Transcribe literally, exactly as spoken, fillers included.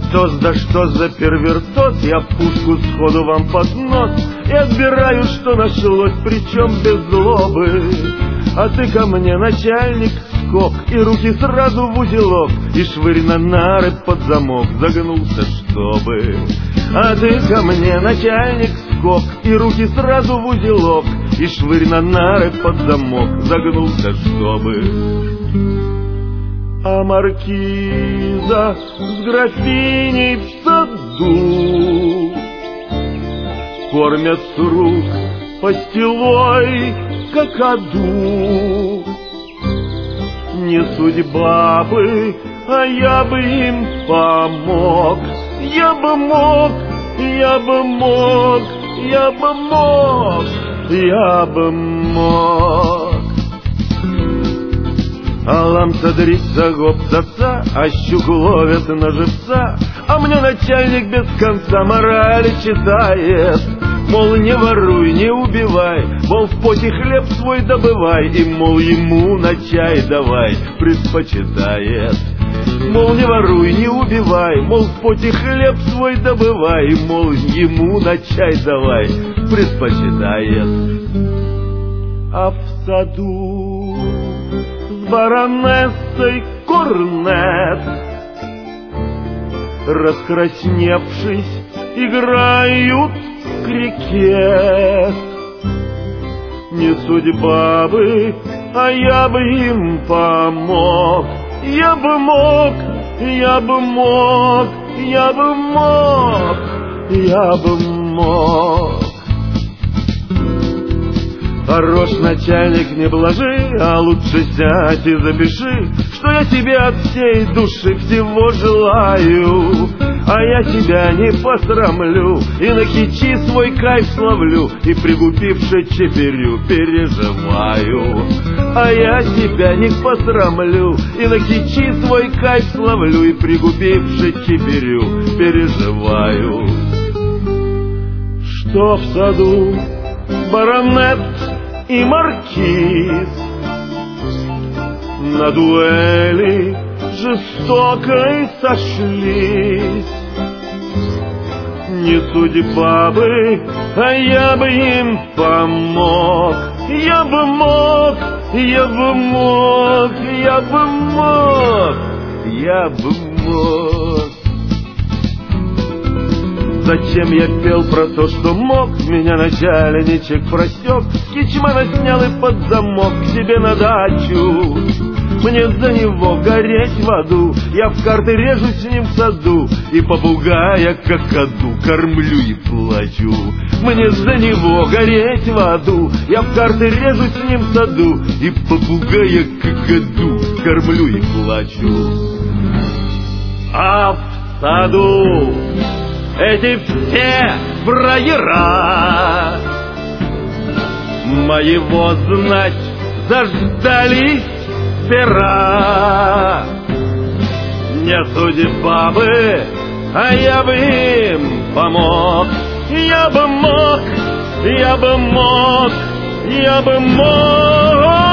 Что ж, да что за первертос, я пушку сходу вам под нос и отбираю, что нашлось, причем без злобы. А ты ко мне, начальник, скок, и руки сразу в узелок, и швырь на нары под замок, загнулся, чтобы. А ты ко мне, начальник, скок, и руки сразу в узелок, и швырь на нары под замок, загнулся, чтобы. А маркиза с графиней в саду кормят с рук пастилой какаду. Не судьба бы, а я бы им помог. Я бы мог, я бы мог, я бы мог, я бы мог. А ламса дрится гопцаца, а щук ловят на живца, а мне начальник без конца морали читает. Мол, не воруй, не убивай, мол, в поте хлеб свой добывай, и, мол, ему на чай давай, предпочитает. Мол, не воруй, не убивай, мол, в поте хлеб свой добывай, и, мол, ему на чай давай, предпочитает. А в саду с баронессой Корнет, раскрасневшись, играют крикет. Не судьба бы, а я бы им помог. Я бы мог, я бы мог, я бы мог, я бы мог. Хорош, начальник, не блажи, а лучше сядь и запиши, что я тебе от всей души всего желаю. А я тебя не посрамлю, и на кичи свой кайф словлю, и пригубивши чеперю переживаю. А я тебя не посрамлю, и на кичи свой кайф словлю, и пригубивши чеперю переживаю. Что в саду баронет и маркиз на дуэли жестокой сошлись. Не судьба бы, а я бы им помог. Я бы мог, я бы мог, я бы мог, я бы мог. Зачем я пел про то, что мог? Меня начальничек просек, кичмана снял и под замок к себе на дачу. Мне за него гореть в аду, я в карты режусь с ним в саду, и попугая какаду кормлю и плачу. Мне за него гореть в аду, я в карты режусь с ним в саду, и попугая какаду кормлю и плачу. А в саду эти все фраера моего, знать, заждались пера. Не судьба бы, а я бы им помог. Я бы мог, я бы мог, я бы мог.